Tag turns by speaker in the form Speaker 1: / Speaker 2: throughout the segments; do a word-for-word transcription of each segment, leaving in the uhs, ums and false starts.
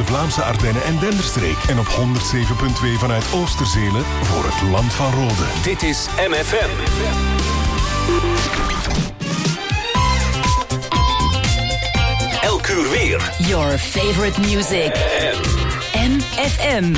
Speaker 1: Vlaamse Ardennen en Denderstreek. En op honderd zeven komma twee vanuit Oosterzele voor het land van Rode.
Speaker 2: Dit is M F M. Elk uur weer.
Speaker 3: Your favorite music. M F M.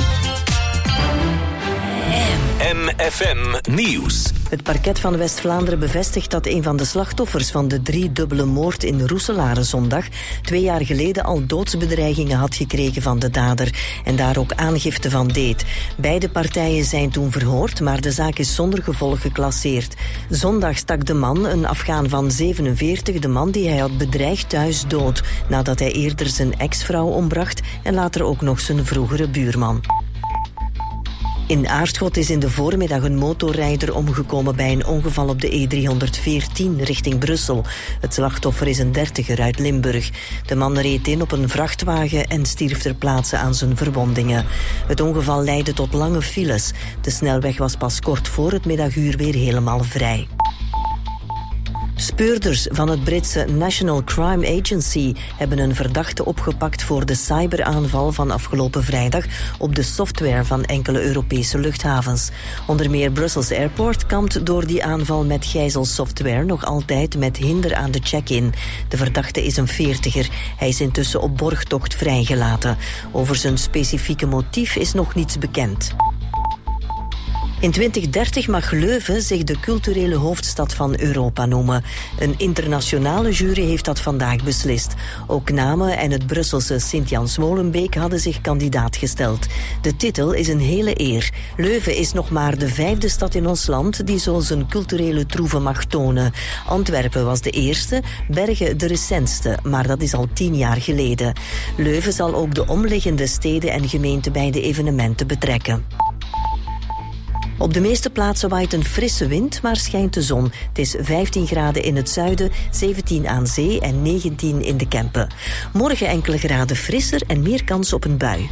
Speaker 2: M F M Nieuws.
Speaker 4: Het parket van West-Vlaanderen bevestigt dat een van de slachtoffers van de driedubbele moord in Roeselare zondag twee jaar geleden al doodsbedreigingen had gekregen van de dader en daar ook aangifte van deed. Beide partijen zijn toen verhoord, maar de zaak is zonder gevolg geclasseerd. Zondag stak de man, een Afghaan van zevenenveertig, de man die hij had bedreigd thuis dood, nadat hij eerder zijn ex-vrouw ombracht en later ook nog zijn vroegere buurman. In Aarschot is in de voormiddag een motorrijder omgekomen bij een ongeval op de E driehonderdveertien richting Brussel. Het slachtoffer is een dertiger uit Limburg. De man reed in op een vrachtwagen en stierf ter plaatse aan zijn verwondingen. Het ongeval leidde tot lange files. De snelweg was pas kort voor het middaguur weer helemaal vrij. Speurders van het Britse National Crime Agency hebben een verdachte opgepakt voor de cyberaanval van afgelopen vrijdag op de software van enkele Europese luchthavens. Onder meer Brussels Airport kampt door die aanval met gijzelsoftware nog altijd met hinder aan de check-in. De verdachte is een veertiger. Hij is intussen op borgtocht vrijgelaten. Over zijn specifieke motief is nog niets bekend. In twintig dertig mag Leuven zich de culturele hoofdstad van Europa noemen. Een internationale jury heeft dat vandaag beslist. Ook Namen en het Brusselse Sint-Jans-Molenbeek hadden zich kandidaat gesteld. De titel is een hele eer. Leuven is nog maar de vijfde stad in ons land die zo zijn culturele troeven mag tonen. Antwerpen was de eerste, Bergen de recentste, maar dat is al tien jaar geleden. Leuven zal ook de omliggende steden en gemeenten bij de evenementen betrekken. Op de meeste plaatsen waait een frisse wind, maar schijnt de zon. Het is vijftien graden in het zuiden, zeventien aan zee en negentien in de Kempen. Morgen enkele graden frisser en meer kans op een bui.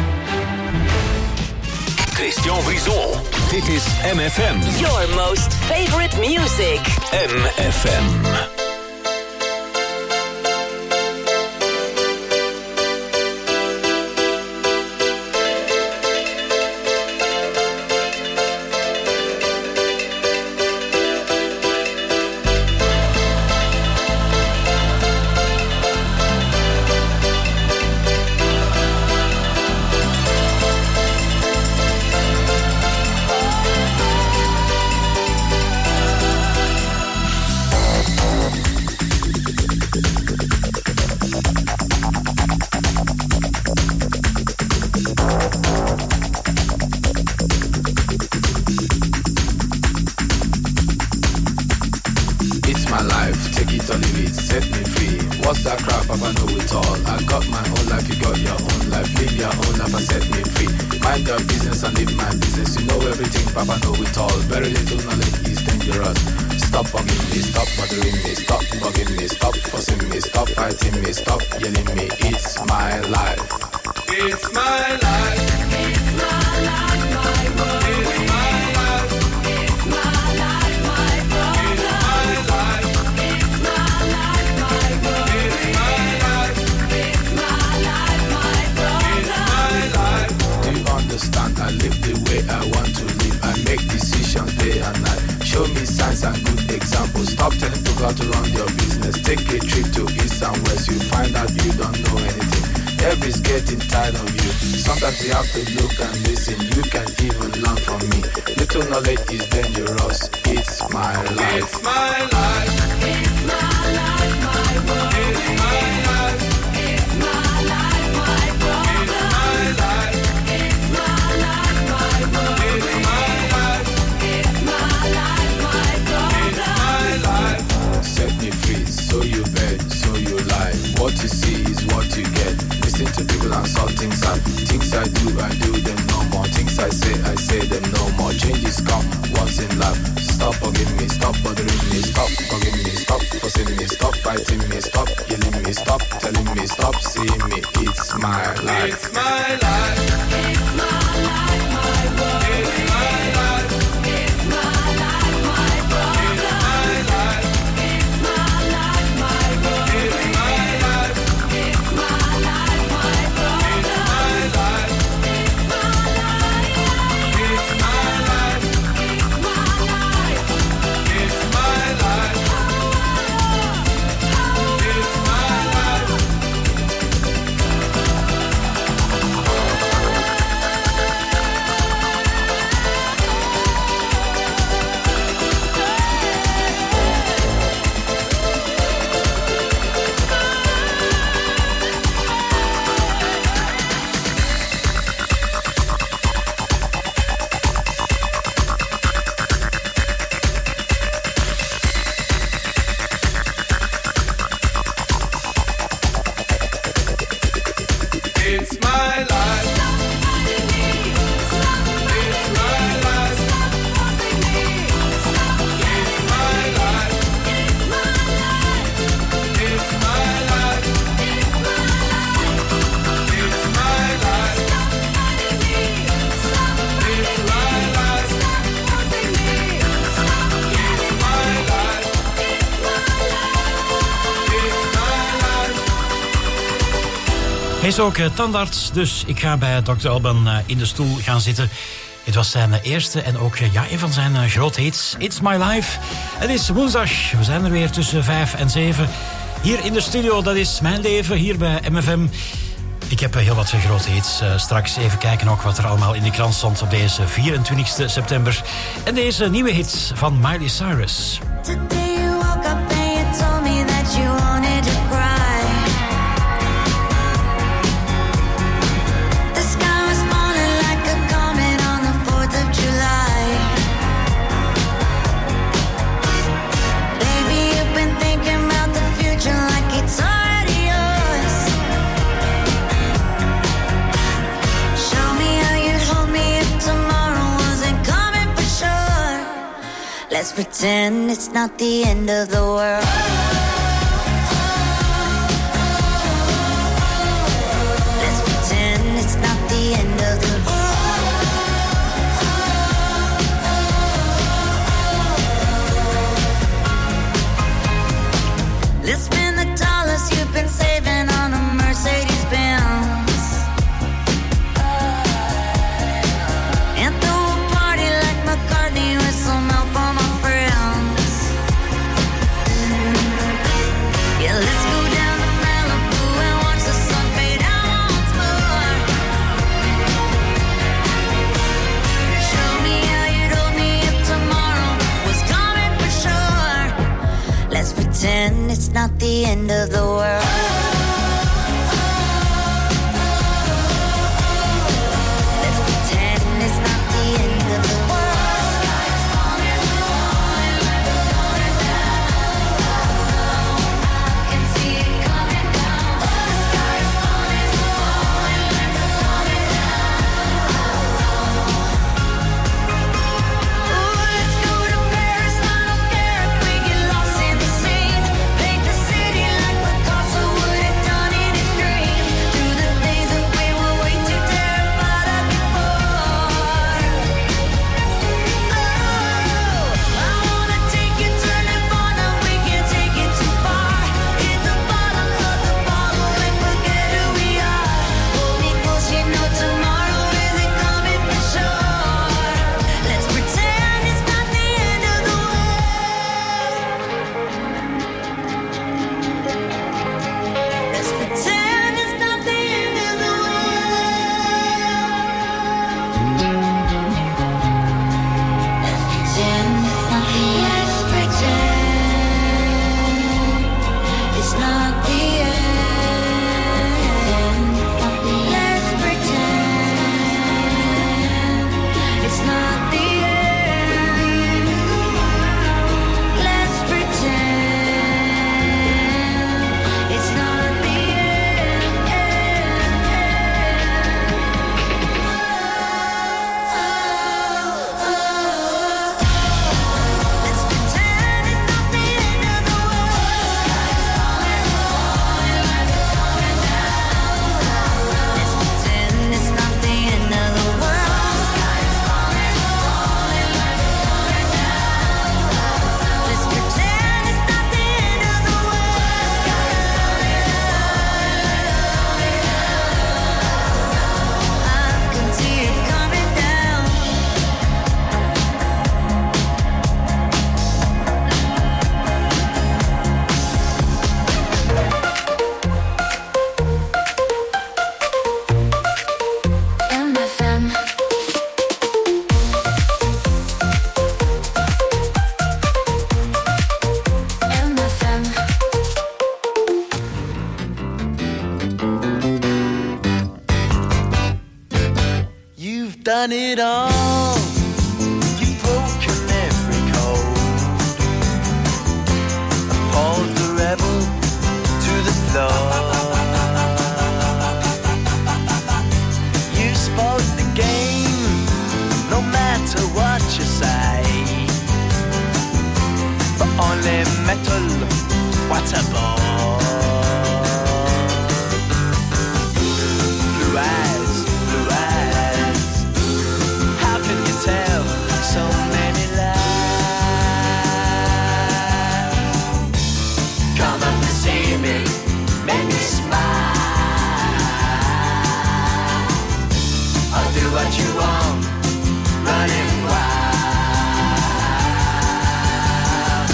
Speaker 2: Christian Brison. Dit is M F M.
Speaker 3: Your most favorite music.
Speaker 2: M F M.
Speaker 5: Hij is ook uh, tandarts, dus ik ga bij dokter Alban uh, in de stoel gaan zitten. Het was zijn uh, eerste en ook uh, ja, een van zijn uh, grote hits, It's My Life. Het is woensdag, we zijn er weer tussen vijf en zeven. Hier in de studio, dat is mijn leven, hier bij M F M. Ik heb uh, heel wat grote hits. Uh, straks even kijken ook wat er allemaal in de krant stond op deze vierentwintigste september. En deze nieuwe hits van Miley Cyrus.
Speaker 6: Today you woke up and you told me that you wanted to cry. Let's pretend it's not the end of the world. Let's pretend it's not the end of the world. Let's spend the dollars you've been saving on a Mercedes Benz. And throw a party like McCartney with some help on my friends. Yeah, let's go down to Malibu and watch the sun fade out once more. Show me how you'd hold me if tomorrow was coming for sure. Let's pretend it's not the end of the world. Let's pretend it's not the end of the world.
Speaker 7: Done it all. You've broken every code. Appalled the rebel to the floor. metal waterboard. Blue eyes, blue eyes, how can you tell so many lies? Come up and see me, make me smile. I'll do what you want, running wild.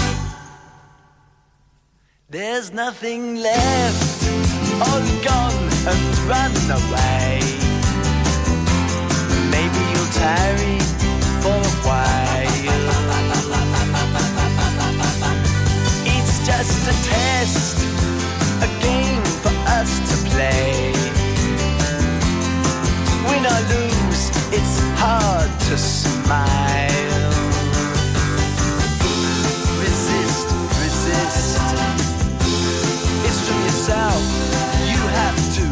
Speaker 7: There's nothing left, all gone and run away. Maybe you'll tarry for a while. It's just a test, a game for us to play. Win or lose, it's hard to smile. Resist, resist. It's from yourself you have to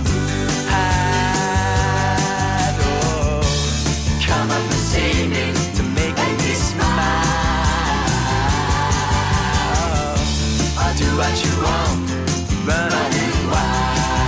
Speaker 7: hide. Oh, come up and see me to make me smile. I'll do what you want, running wild.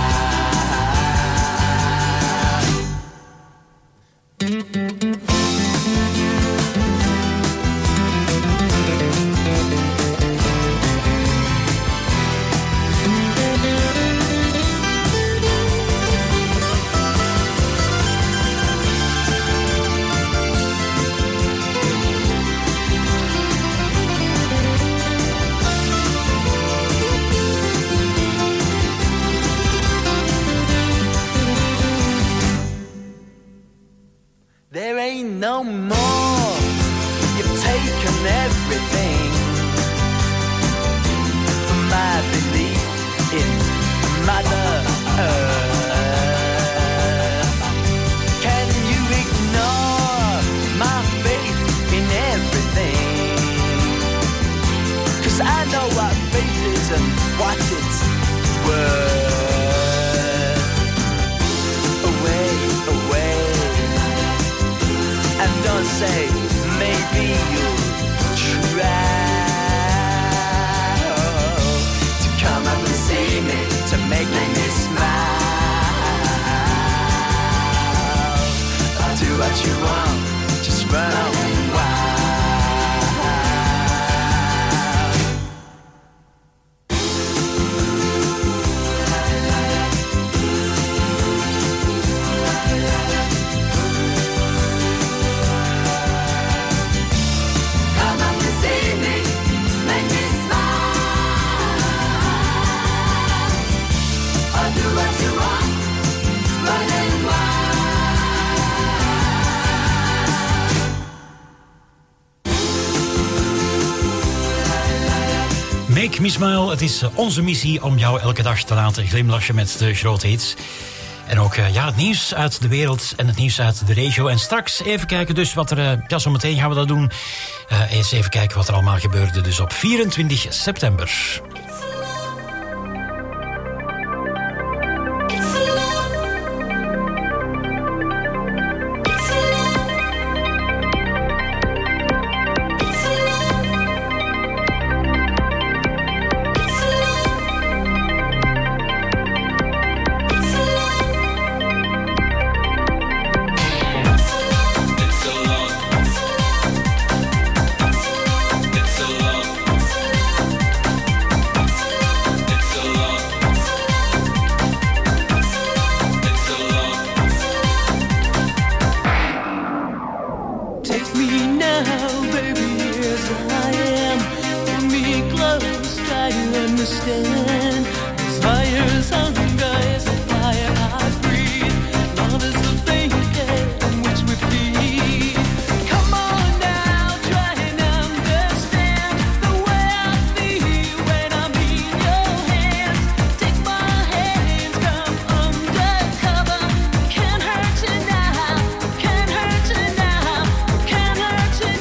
Speaker 7: There ain't no more, you've taken everything from my belief in Mother Earth. Can you ignore my faith in everything? 'Cause I know what faith is and what it's worth. Away, away. And don't say, maybe you'll try to come up and see me, to make me smile. I'll do what you want, just run on wild.
Speaker 5: Make me smile. Het is onze missie om jou elke dag te laten glimlachen met de grote hits. En ook uh, ja, het nieuws uit de wereld en het nieuws uit de regio. En straks even kijken dus wat er... Uh, ja, zometeen gaan we dat doen. Uh, eens even kijken wat er allemaal gebeurde dus op vierentwintig september.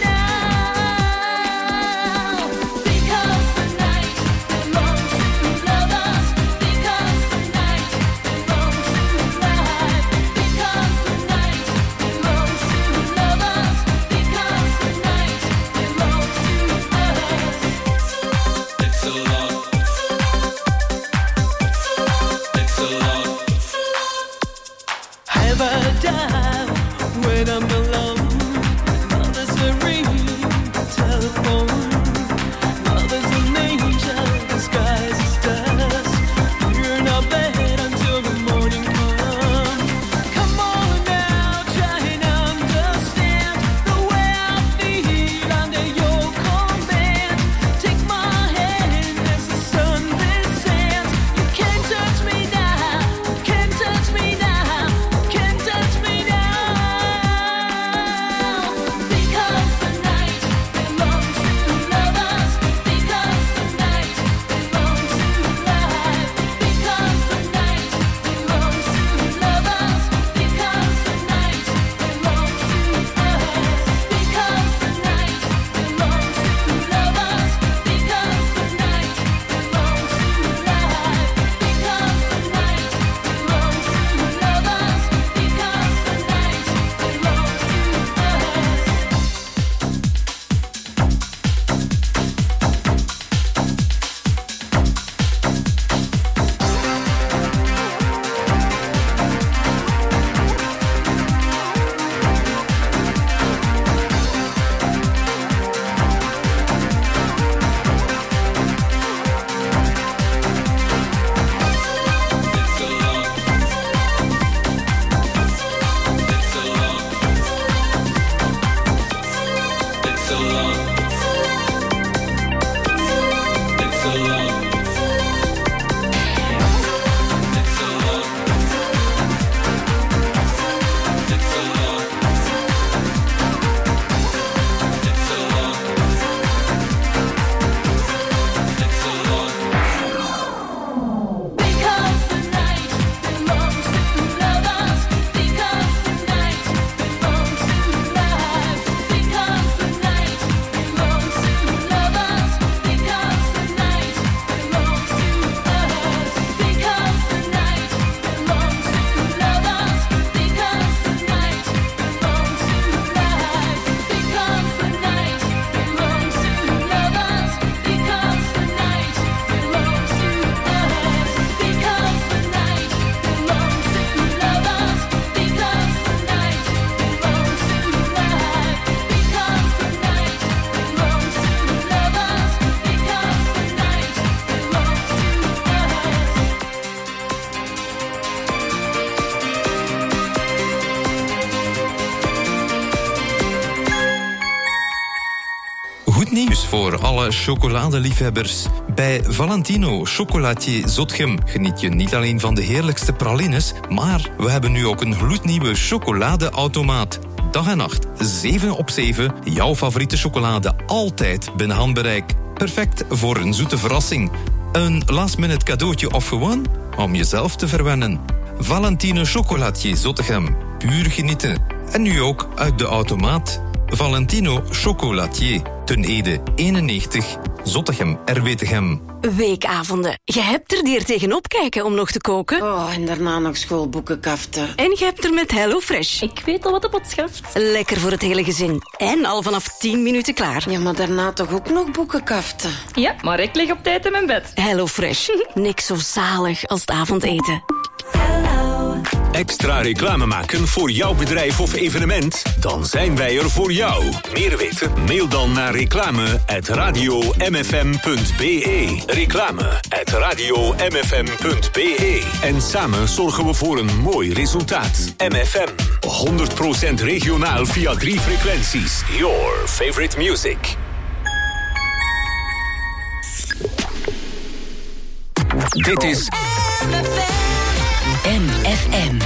Speaker 6: Because the night belongs to love.
Speaker 8: nieuws voor alle chocoladeliefhebbers. Bij Valentino Chocolatier Zotgem geniet je niet alleen van de heerlijkste pralines, maar we hebben nu ook een gloednieuwe chocoladeautomaat. Dag en nacht, zeven op zeven, jouw favoriete chocolade altijd binnen handbereik. Perfect voor een zoete verrassing. Een last-minute cadeautje of gewoon om jezelf te verwennen. Valentino Chocolatier Zottegem. Puur genieten. En nu ook uit de automaat. Valentino Chocolatier. Ten Ede eenennegentig. Zottegem, R W T G M.
Speaker 3: Weekavonden. Je hebt er die er tegenop kijken om nog te koken.
Speaker 9: Oh, en daarna nog schoolboeken kaften.
Speaker 3: En je hebt er met HelloFresh.
Speaker 10: Ik weet al wat op het schaft.
Speaker 3: Lekker voor het hele gezin. En al vanaf tien minuten klaar.
Speaker 9: Ja, maar daarna toch ook nog boeken kaften.
Speaker 10: Ja, maar ik lig op tijd in mijn bed.
Speaker 3: HelloFresh. Niks zo zalig als het avondeten.
Speaker 2: Extra reclame maken voor jouw bedrijf of evenement? Dan zijn wij er voor jou. Meer weten? Mail dan naar reclame at radio m f m punt b e. Reclame at radio m f m punt b e. En samen zorgen we voor een mooi resultaat. M F M. honderd procent regionaal via drie frequenties. Your favorite music. Dit is
Speaker 3: M F M.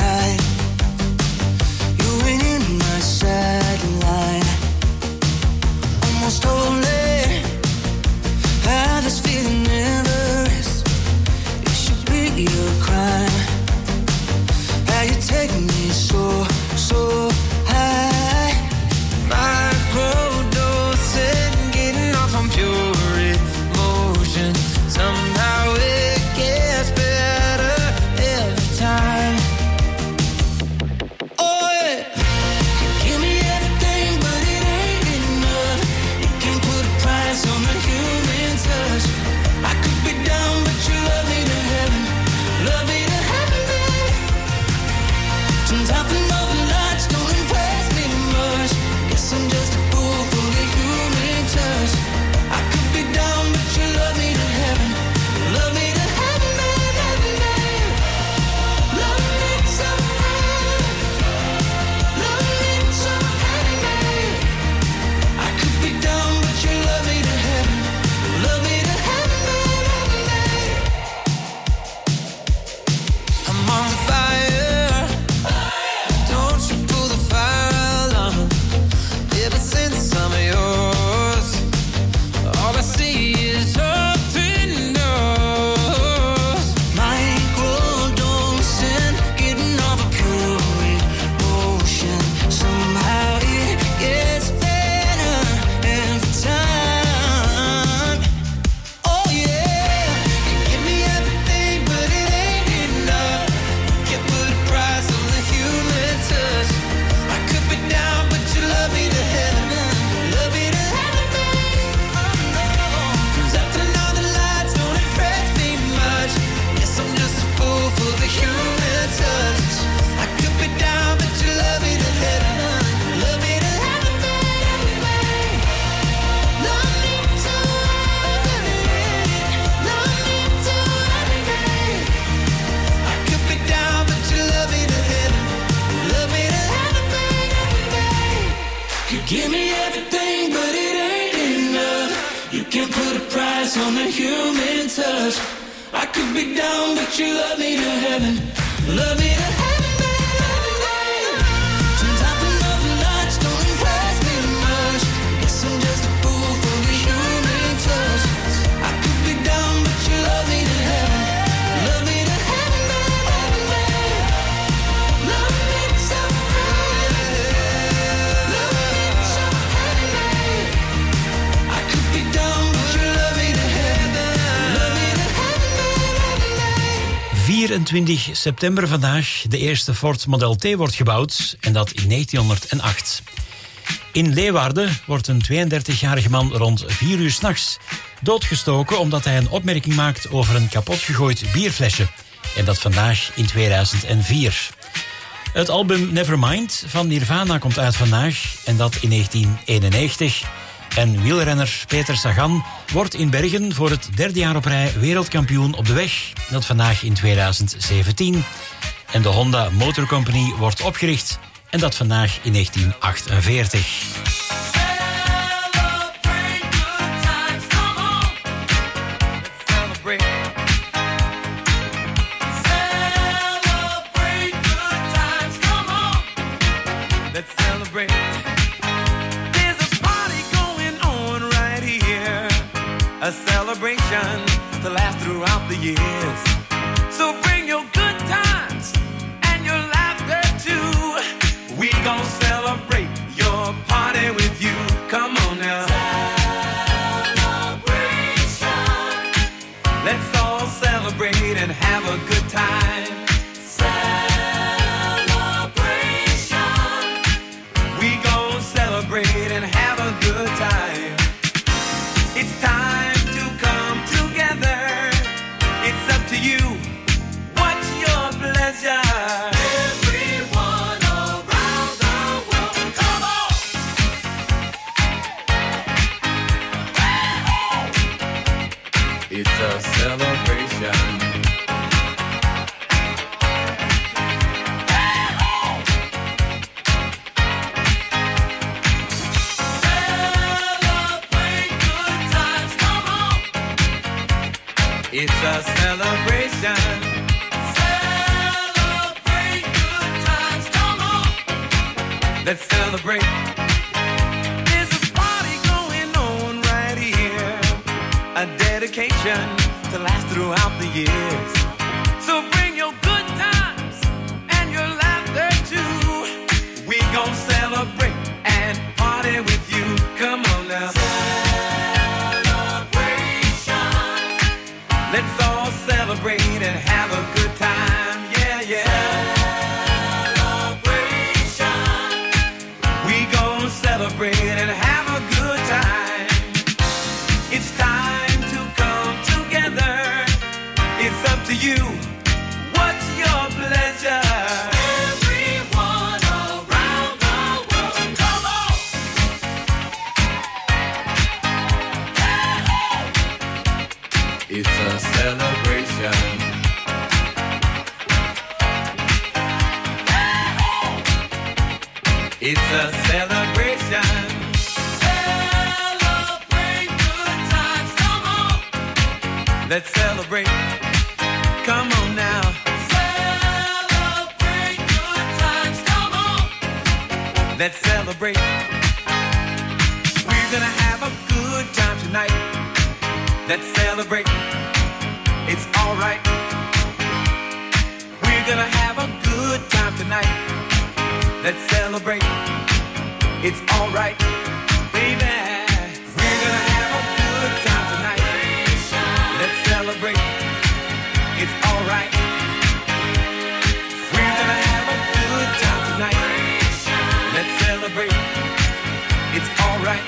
Speaker 11: Single night, you ain't in my sideline. can't put a price on the human touch. I could be down, but you love me to heaven. Love me to heaven, baby. Sometimes another notch don't impress me much. Guess I'm just a fool for the human touch. I could be down, but you love me to heaven. Love me to heaven, baby. Love me so heaven. Love me so heaven. I could be down, but you love me to heaven. Love me to heaven.
Speaker 5: vierentwintig september vandaag. De eerste Ford Model T wordt gebouwd en dat in negentienhonderdacht. In Leeuwarden wordt een tweeëndertigjarige man rond vier uur 's nachts doodgestoken omdat hij een opmerking maakt over een kapotgegooid bierflesje. En dat vandaag in tweeduizend vier. Het album Nevermind van Nirvana komt uit vandaag en dat in negentien eenennegentig. En wielrenner Peter Sagan wordt in Bergen voor het derde jaar op rij wereldkampioen op de weg. Dat vandaag in tweeduizend zeventien. En de Honda Motor Company wordt opgericht en dat vandaag in negentien achtenveertig.
Speaker 12: A celebration to last throughout the years. So bring your good times and your laughter too. We gon' celebrate your party with you. Come on now. Celebration. Let's all celebrate and have a good time. Celebration. We gon' celebrate and have a good time. It's time. You, what's your pleasure? Everyone around the world, come on! It's a celebration. It's a celebration. Celebrate good times, come on. Let's celebrate. There's a party going on right here. A dedication to last throughout the years. So bring your good times and your laughter too. We gon' celebrate and party with you. Come on now. Let's all celebrate and have a good time, yeah, yeah. Celebration. We gon' celebrate and have a good time. It's time to come together. It's up to you. What's your pleasure? Everyone around the world, come on. It's a celebration. It's a celebration. Celebrate good times, come on. Let's celebrate. Come on now. Celebrate good times, come on. Let's celebrate. We're gonna have a good time tonight. Let's celebrate. It's alright. We're gonna have a good time tonight. Let's celebrate. It's alright, baby. We're gonna have a good time tonight. Let's celebrate. It's alright. We're gonna have a good time tonight. Let's celebrate. It's alright.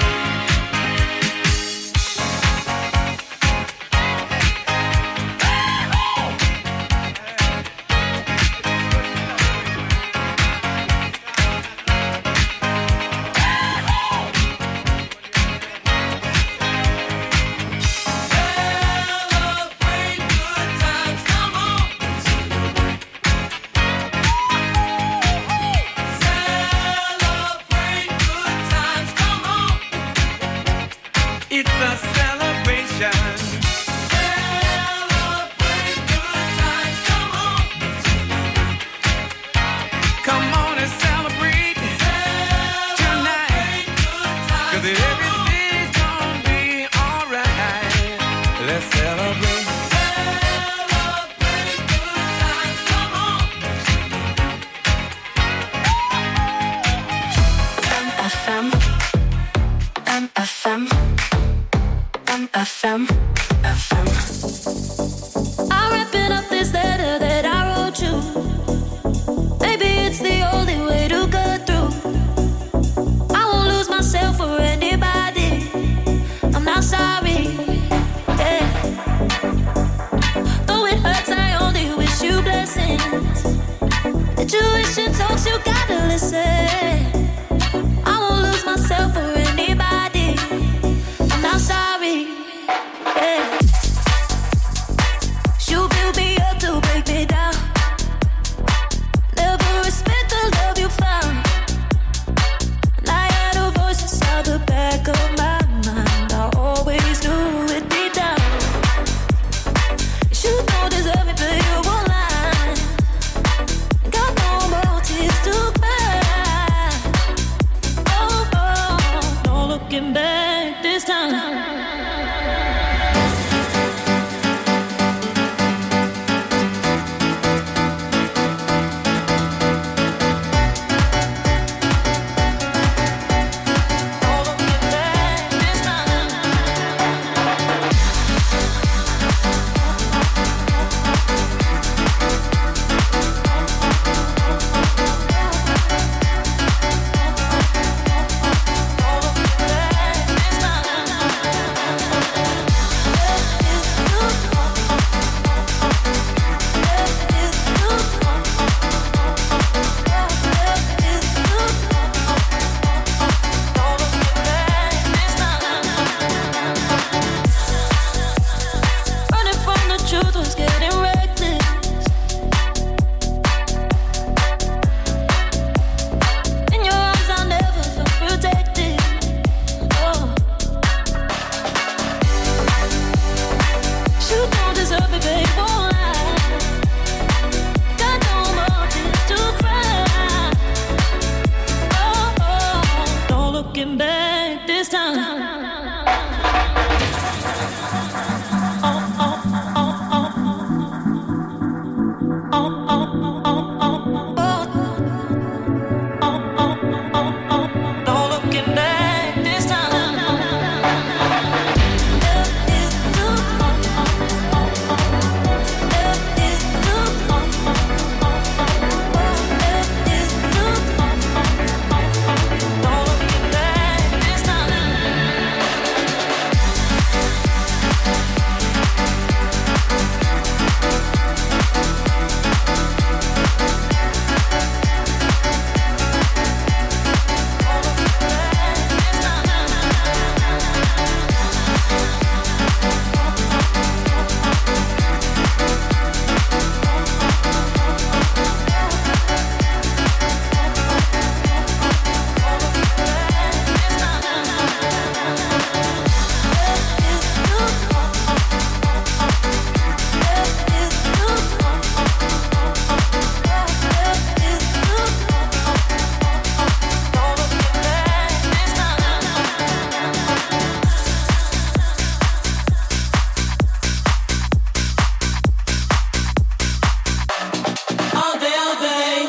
Speaker 12: It's a celebration. celebration. Celebrate good times, come on. Come on and celebrate, celebrate tonight. Cause everything's gonna be alright. Let's celebrate. Celebrate good times, come on.
Speaker 13: M F M, M F M, M F M, F M.
Speaker 14: I'm wrapping up this letter that I wrote you. Maybe it's the only way to get through. I won't lose myself for anybody. I'm not sorry. Yeah. Though it hurts, I only wish you blessings. Intuition talks, you gotta listen. I won't lose myself for anybody. I'm not sorry. Yeah. You build me up to break me down. Never respect the love you found. And I had a voice inside the back of my mind. I always knew it deep down. You don't deserve it, but you won't lie. Got no more tears to cry. Oh, oh, no looking back this time. Running from the truth was getting reckless. In your arms I never felt protected. Oh. You don't deserve it, babe, won't lie. Got no more tears to cry. Oh, oh, no looking back this time. No looking back this time. All day, all day.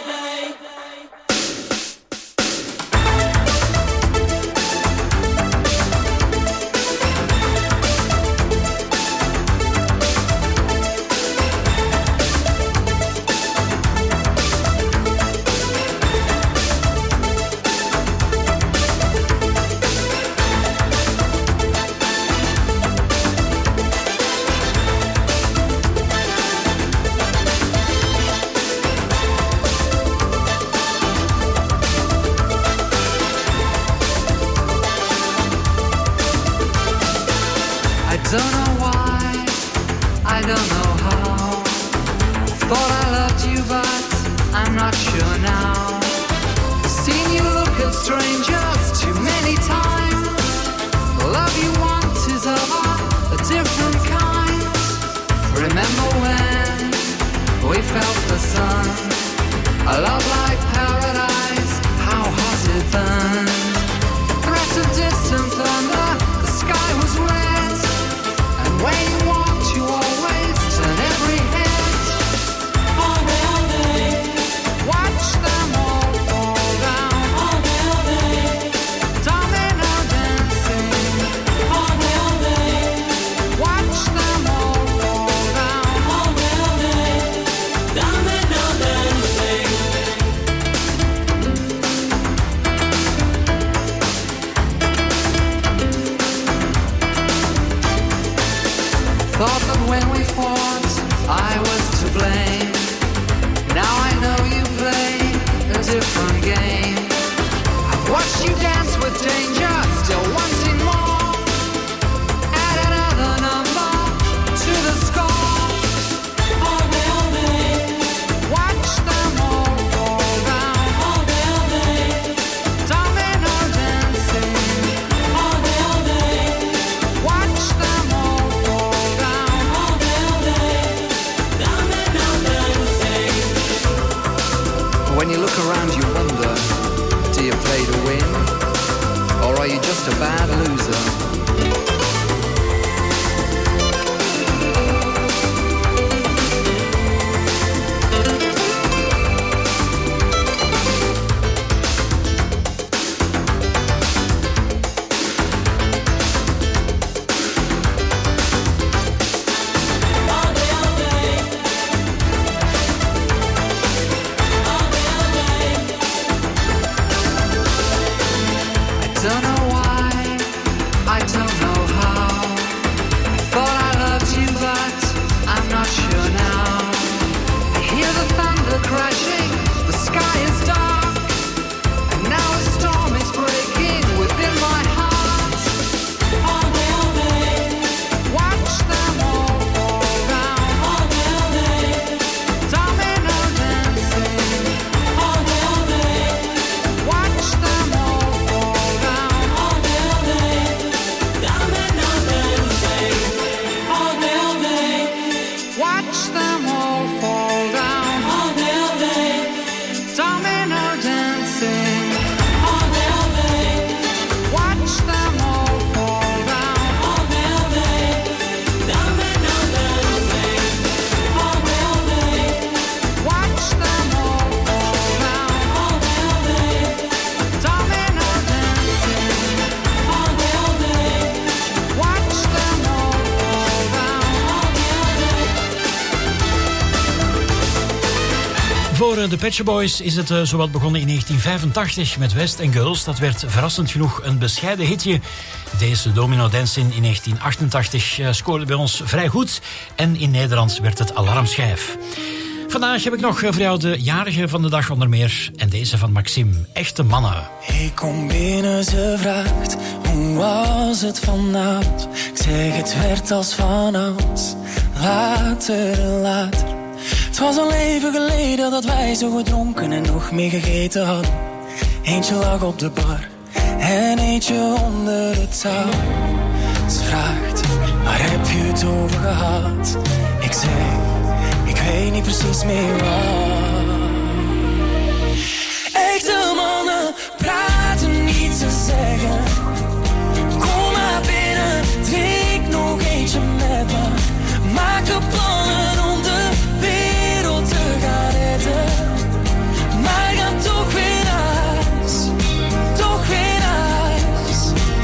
Speaker 15: I don't know why, I don't know how. Thought I loved you, but I'm not sure now. Seen you look at strangers too many times. The love you want is of a different sun. A love like paradise, how has it been? Threat of distant thunder, the sky was red. And when you walked, you always turn every head. All day, all day, watch them all fall down. All day, all day, domino dancing. All day, all day, watch them all fall down. All day, all day, domino dancing. Thought that when we fought, I was to blame. Now I know you play a different game. I've watched you dance with danger, still wanting more. Add another number to the score. All day, all day, watch them all fall down. All day, all day, domino dancing. All day, all day, watch them all fall down. All day, all day, domino dancing. When you look around, you wonder, do you play to win? Or are you just a bad loser? I don't know why, I don't know how. I thought I loved you, but I'm not sure now. I hear the thunder crashing, the sky is dark, and now a storm is breaking within my heart. All day, all day, watch them all fall down. All day, all day, domino dancing. All day, all day, watch them all fall down. All day, all day, domino dancing. All day, all day, watch them all fall down. All day, all day, domino dancing. All day, all day, watch them all fall down. All day, all day, domino dancing. All day, all day, watch them all fall down. All day, all day, domino dancing. All day, all day, watch them all fall down. All day, all day.
Speaker 5: Voor eh, de Pet Shop Boys is het eh, zowat begonnen in negentien vijfentachtig met West and Girls. Dat werd verrassend genoeg een bescheiden hitje. Deze Domino Dancing in negentien achtentachtig eh, scoorde bij ons vrij goed. En in Nederland werd het alarmschijf. Vandaag heb ik nog eh, voor jou de jarige van de dag onder meer. En deze van Maxime. Echte mannen.
Speaker 16: Ik kom binnen, ze vraagt, hoe was het vanavond? Ik zeg, het werd als vanouds, later, later. Het was al even geleden dat wij zo gedronken en nog meer gegeten hadden. Eentje lag op de bar en eentje onder het touw. Ze vraagt, waar heb je het over gehad? Ik zeg, ik weet niet precies meer wat. Echte mannen praten niet, ze zeggen, kom maar binnen, drink nog eentje met me. Maak er plannen om de wereld te gaan redden. Maar ga toch weer naar huis, toch weer naar huis.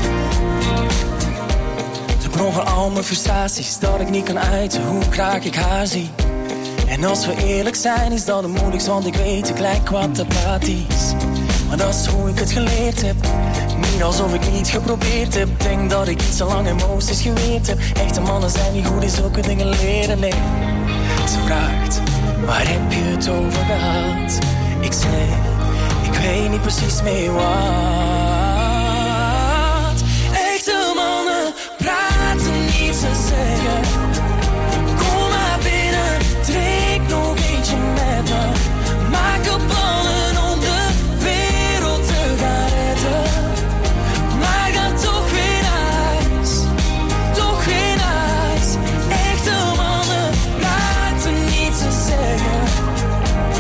Speaker 16: Er begonnen al mijn frustraties dat ik niet kan uiten hoe graag ik haar zie. En als we eerlijk zijn is dat het moeilijkst, want ik weet tegelijk wat de praat is. Maar dat is hoe ik het geleerd heb. Niet alsof ik niet geprobeerd heb. Denk dat ik iets te lang emoties geweerd heb. Echte mannen zijn niet goed in zulke dingen leren, nee. Ze vraagt, waar heb je het over gehad? Ik zeg, ik weet niet precies meer wat. Echte mannen praten niet, ze zeggen, kom maar binnen, drink nog eentje met me. Maak er plannen om de wereld te gaan redden. Maar ga toch weer naar huis, toch weer naar huis. Echte mannen praten niet, ze zeggen,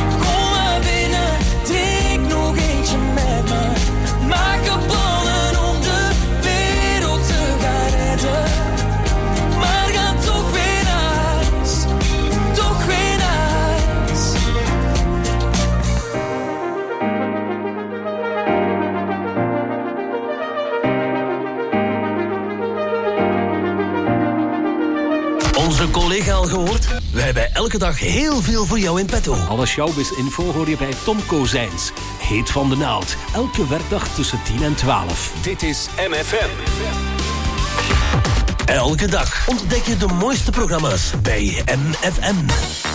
Speaker 17: onze collega al gehoord? Wij hebben elke dag heel veel voor jou in petto.
Speaker 18: Alle showbiz-info hoor je bij Tom Kozijns. Heet van de naald. Elke werkdag tussen tien en twaalf.
Speaker 2: Dit is M F M.
Speaker 17: Elke dag ontdek je de mooiste programma's bij M F M.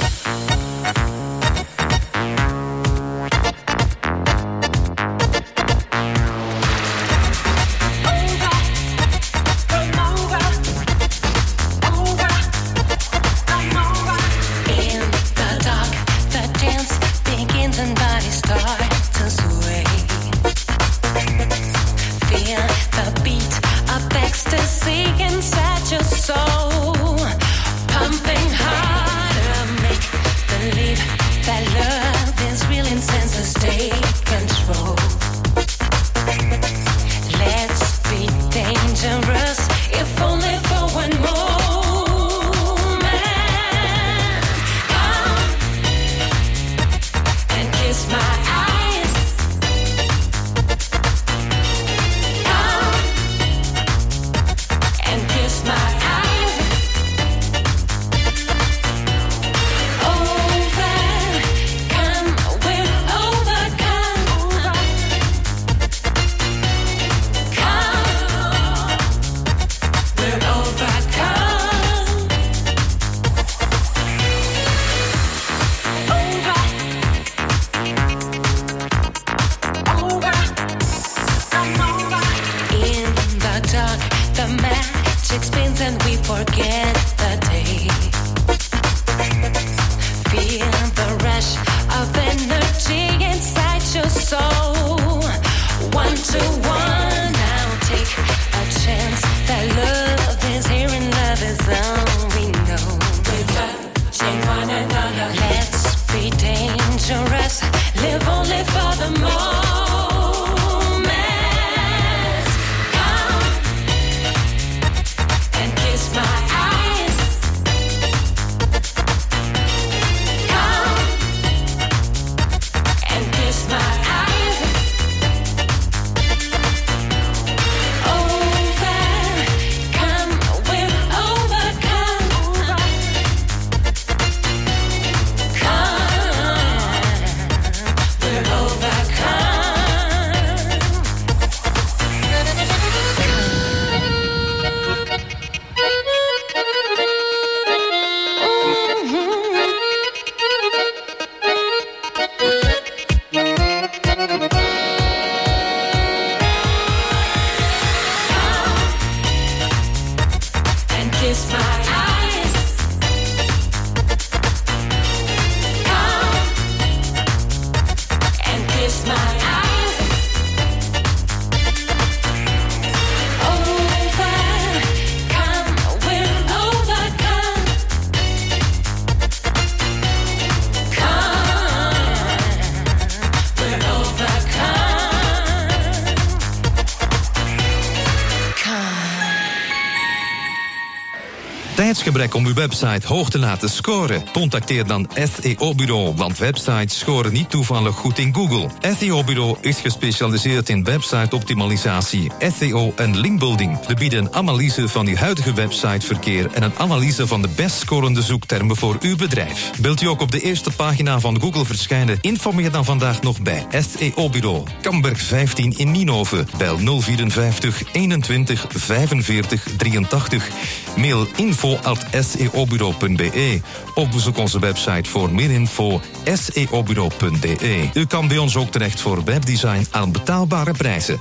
Speaker 8: Tijdsgebrek om uw website hoog te laten scoren? Contacteer dan S E O-bureau, want websites scoren niet toevallig goed in Google. S E O-bureau is gespecialiseerd in website-optimalisatie, S E O en linkbuilding. We bieden een analyse van uw huidige websiteverkeer en een analyse van de best scorende zoektermen voor uw bedrijf. Wilt u ook op de eerste pagina van Google verschijnen? Informeer dan vandaag nog bij S E O-bureau. Kamberg vijftien in Nienhoven. Bel nul vierenvijftig eenentwintig vijfenveertig drieëntachtig. Mail info at s e o bureau punt b e of bezoek onze website voor meer info s e o bureau punt b e. U kan bij ons ook terecht voor webdesign aan betaalbare prijzen.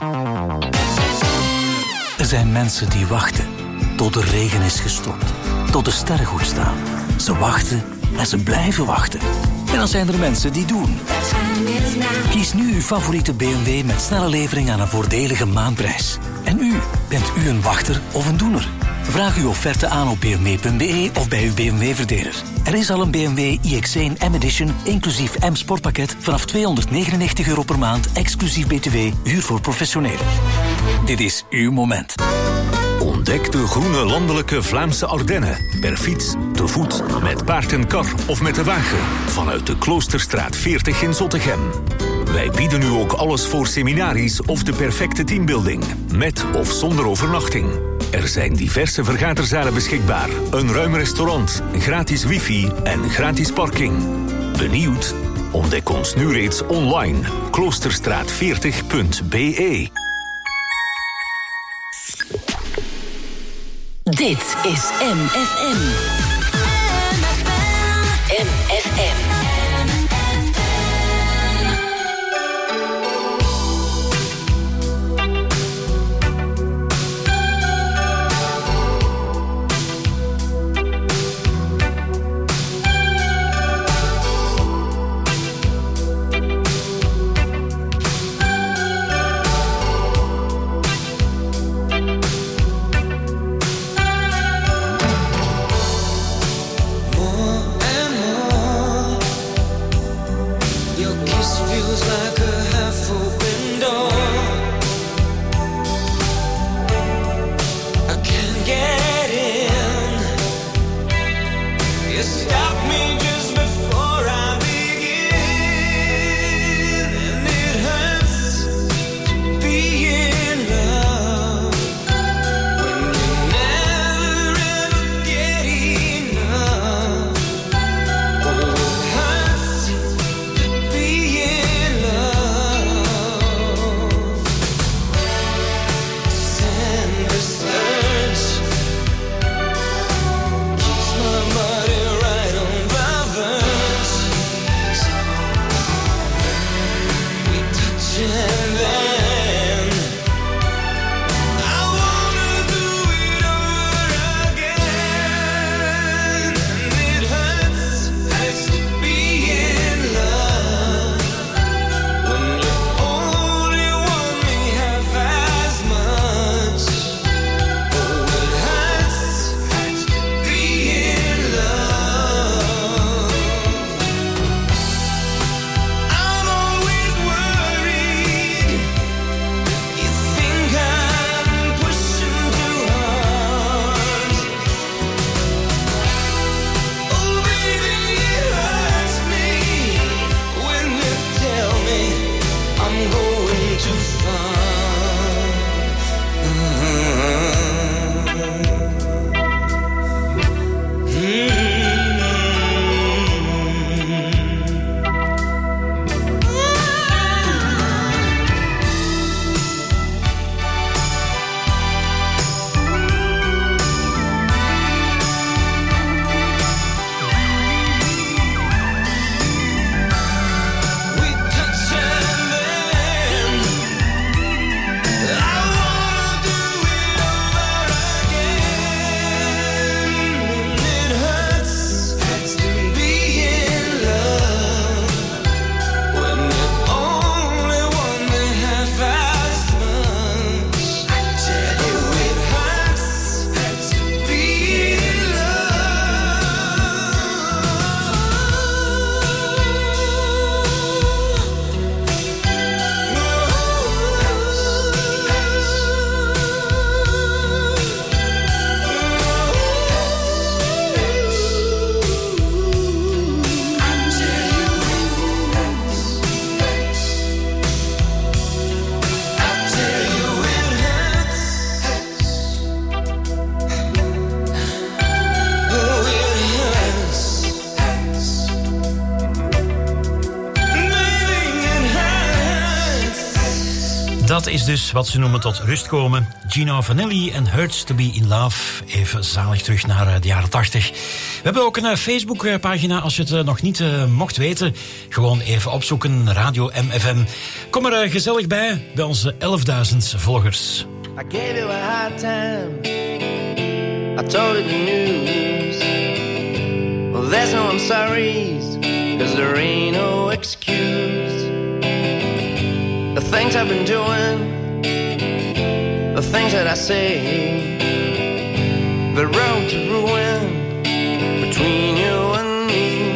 Speaker 19: Er zijn mensen die wachten tot de regen is gestopt, tot de sterren goed staan. Ze wachten en ze blijven wachten. En dan zijn er mensen die doen. Kies nu uw favoriete B M W met snelle levering aan een voordelige maandprijs. En u, bent u een wachter of een doener? Vraag uw offerte aan op b m w punt b e of bij uw B M W-verdeler. Er is al een B M W i X één M-Edition inclusief M-Sportpakket vanaf tweehonderdnegenennegentig euro per maand, exclusief B T W, huur voor professionelen. Dit is uw moment.
Speaker 2: Ontdek de groene landelijke Vlaamse Ardennen. Per fiets, te voet, met paard en kar of met de wagen. Vanuit de Kloosterstraat veertig in Zottegem. Wij bieden u ook alles voor seminaries of de perfecte teambuilding. Met of zonder overnachting. Er zijn diverse vergaderzalen beschikbaar. Een ruim restaurant, gratis wifi en gratis parking. Benieuwd? Ontdek ons nu reeds online. kloosterstraat veertig punt b e.
Speaker 3: Dit is M F M. M F M.
Speaker 5: Dat is dus wat ze noemen tot rust komen. Gino Vanelli en Hurts to be in Love. Even zalig terug naar de jaren tachtig. We hebben ook een Facebookpagina, als je het nog niet uh, mocht weten. Gewoon even opzoeken, Radio M F M. Kom er uh, gezellig bij, bij onze elfduizend volgers.
Speaker 7: I gave you a hard time. I told you the news. Well, there's no I'm sorry's, cause there ain't no excuse. The things I've been doing, the things that I say, the road to ruin between you and me.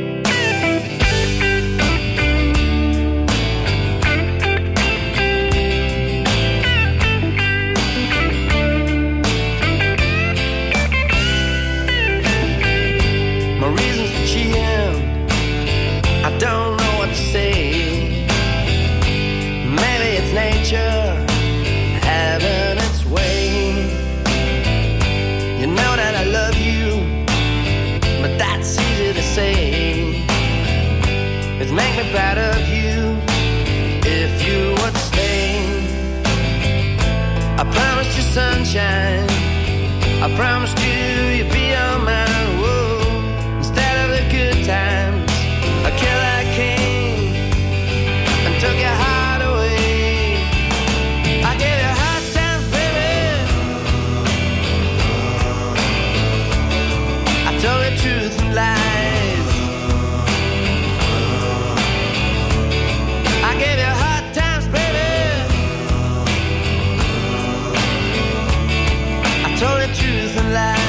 Speaker 7: My reasons for cheating, I don't know what to say. Maybe it's nature having its way. that I love you, but that's easy to say. It's make me proud of you if you would stay. I promised you sunshine, I promised you you'd be on mine. Whoa, instead of the good times, I killed that king and took your heart away. I gave you hard times, baby. I told the truth and lies. I gave you hard times, baby. I told the truth and lies.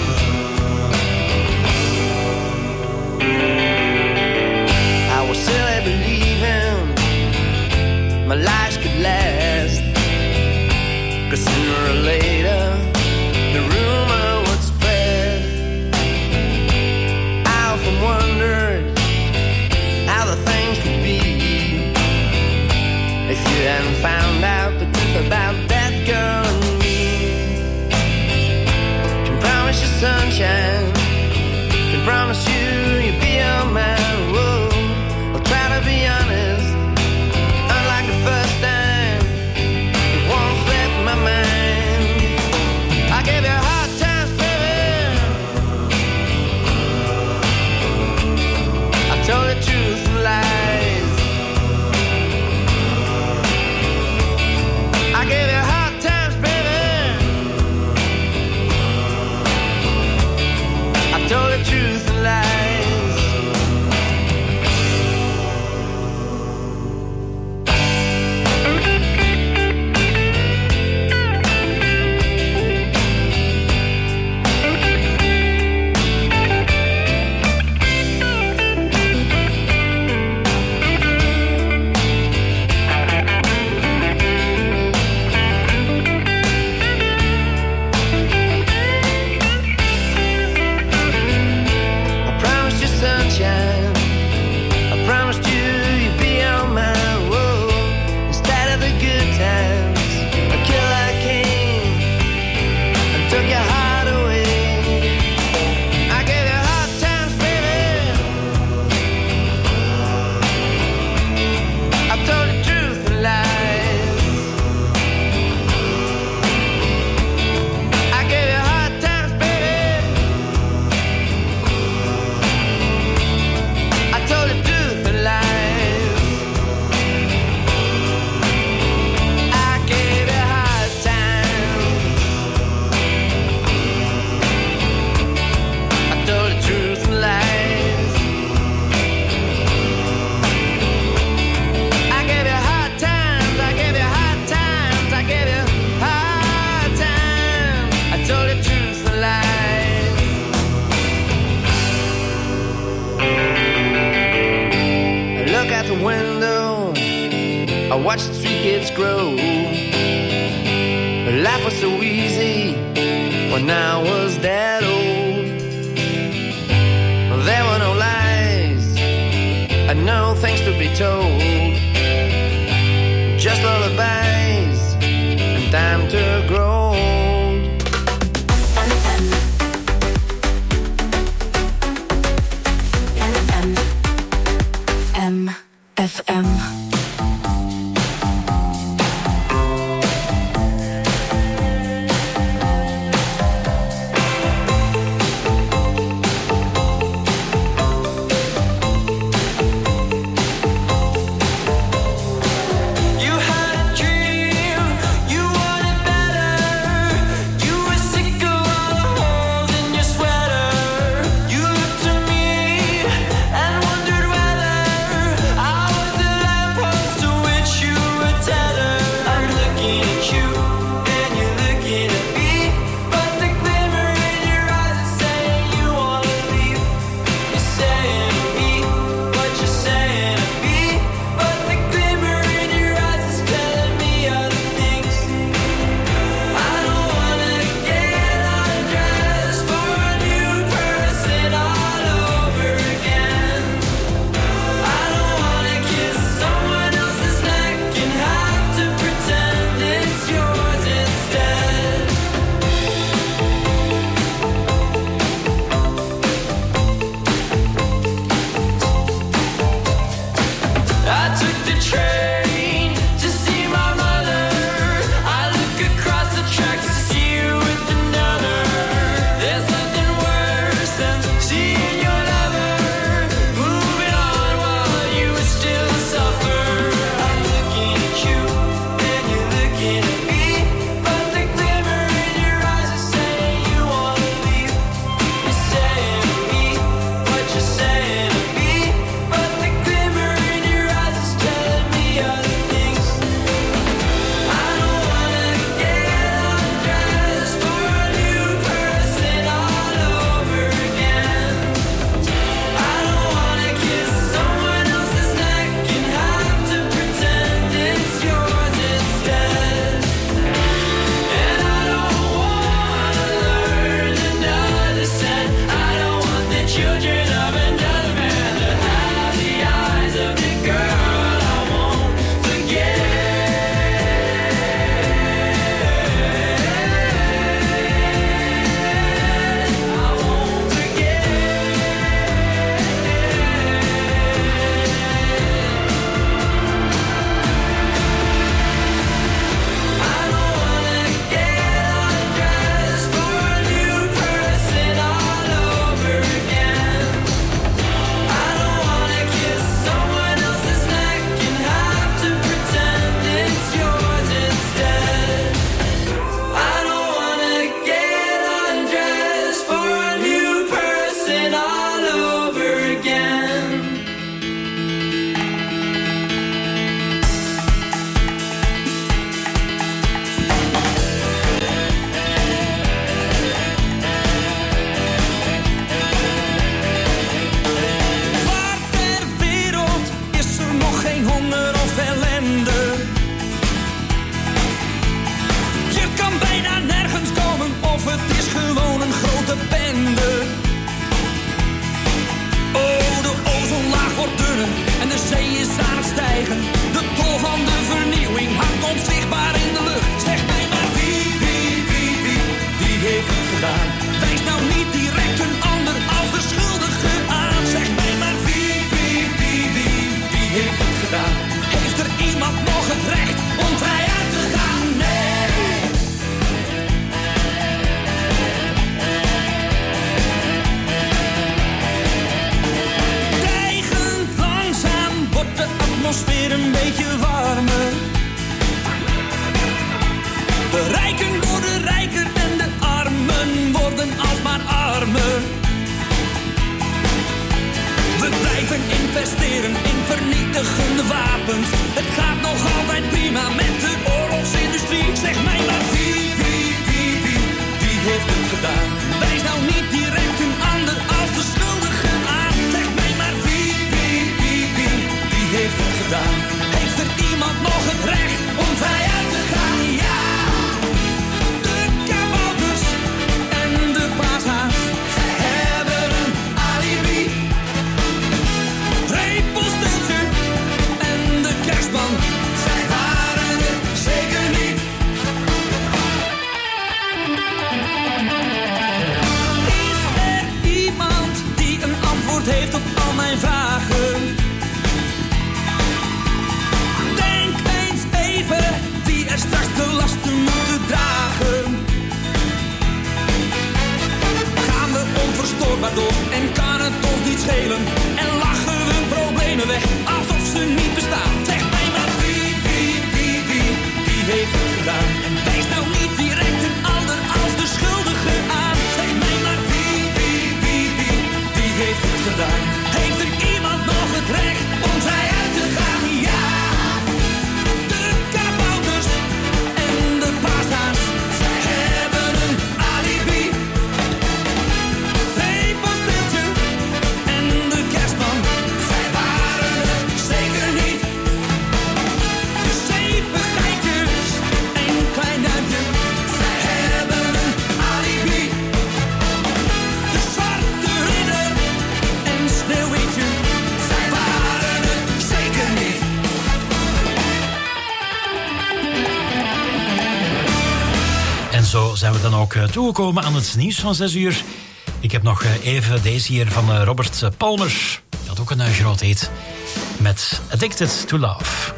Speaker 7: I was silly believing my lies could last, 'cause sooner or later the rumor would spread. I often wondered how the things would be if you hadn't found out the truth about that girl and me. Can promise you sunshine, can promise you you'll be on mine. Whoa, I'll try to be honest, unlike the first time, it won't slip my mind. I gave you hard times, baby. I told the truth and lies. I gave you hard times, baby. I told the truth and lies. I promised you sunshine, I promised you you'd be on mine. Whoa, instead of the good times, I killed that king and took your heart away. I gave you hard times, baby. I told the truth and lies. I gave you hard times, baby. I told the truth and lies. I gave you hard times. I told the truth and lies. I gave you hard times. I gave you hard times. I gave you hard times. I told the truth and lies. I look out the window, I watch the street kids grow. Life was so easy when I was that old. There were no lies and no things to be told, just lullabies and time to grow old.
Speaker 13: M F M.
Speaker 11: You had a dream. Blijven investeren in vernietigende wapens. Het gaat nog altijd prima met de oorlogsindustrie. Zeg mij maar wie, wie, wie, wie, wie heeft het gedaan? Wijs nou niet direct een ander als de schuldige aan. Zeg mij maar wie, wie, wie, wie, wie heeft het gedaan? Heeft er iemand nog het recht om vrij uit te gaan? Ja, de kabouters en de paashaas. Zij hebben een alibi. Repelsteeltje en de kerstman. Zij waren het zeker niet. Is er iemand die een antwoord heeft op al mijn vragen? Denk eens even wie er straks de lasten moeten dragen. Gaan we onverstoorbaar door en kan het ons niet schelen? En lachen we problemen weg alsof ze niet bestaan? Zeg mij maar wie, wie, wie, wie, wie heeft het gedaan? En wijs nou niet direct een ander als de schuldige aan. Zeg mij maar wie, wie, wie, wie, wie heeft het gedaan? Heeft er iemand nog het recht om vrij uit te gaan? Ja, de kabouters en de paashaas. Zij hebben een alibi. Repelsteeltje en de kerstman. Zij waren het zeker niet. De zeven geitjes en klein duimpje. Zij hebben een alibi. De zwarte ridder en Sneeuwwitje. Zij waren het zeker niet.
Speaker 5: En zo zijn we dan ook eh, toegekomen aan het nieuws van zes uur. Ik heb nog eh, even deze hier van eh, Robert eh, Palmer. Die had ook een eh, groot hit met Addicted to Love.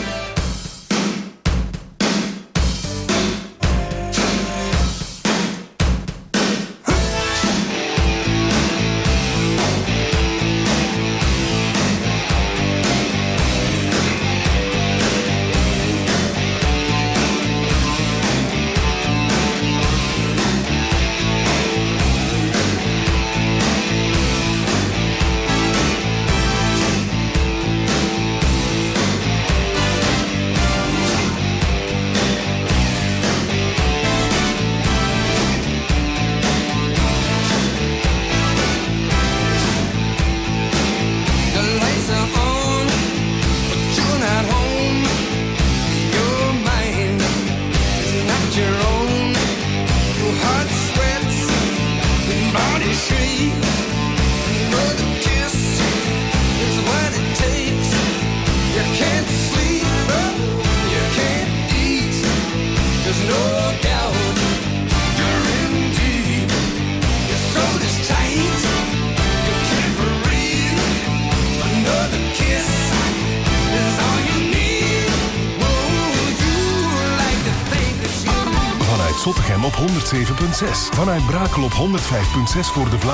Speaker 12: The lights are on, but you're not home. Your mind is not your own. Your heart sweats, your body shakes. Another kiss is what it takes. You can't sleep, you can't eat. There's no doubt you're in deep. Your throat is tight, you can't breathe. Another kiss is all you need. Would you like to think that you
Speaker 1: Vanuit Zottegem op honderdzeven punt zes. Vanuit Brakel op honderdvijf punt zes voor de Vlaamse.